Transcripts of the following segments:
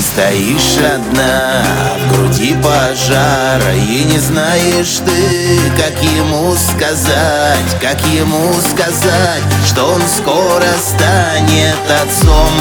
Стоишь одна, в груди пожар, и не знаешь ты, как ему сказать, что он скоро станет отцом.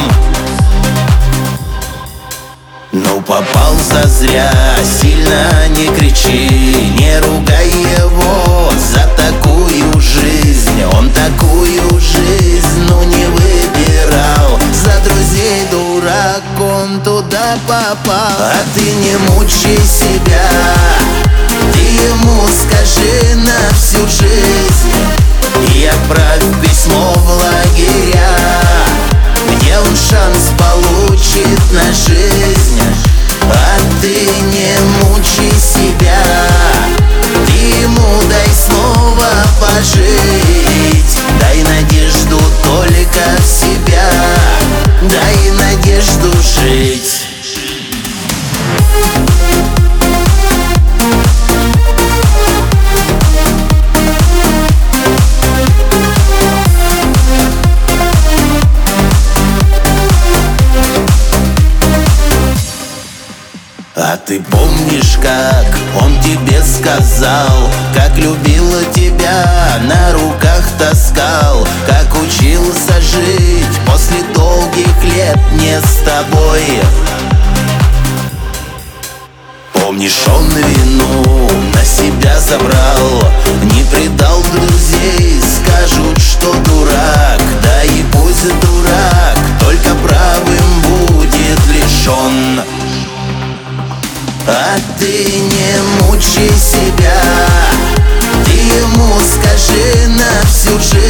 Ну попал зазря, сильно не кричи, не ругай его за такую жизнь. Он такую жизнь, ну не выбирал, за друзей дурак он туда попал. А ты не мучай себя, ты ему скажи на всю жизнь и отправь письмо в лагеря, где он шанс получит на жизнь. А ты не мучай себя, ты ему дай снова пожить. Дай надежду только в себя, дай надежду жить. А ты помнишь, как он тебе сказал, как любила тебя, на руках таскал, как учился жить после долгих лет не с тобой? Помнишь, он вину на себя забрал, не предал друзей, скажут, что дурак. Да и пусть дурак, только правым будет лишен. А ты не мучай себя, ты ему скажи на всю жизнь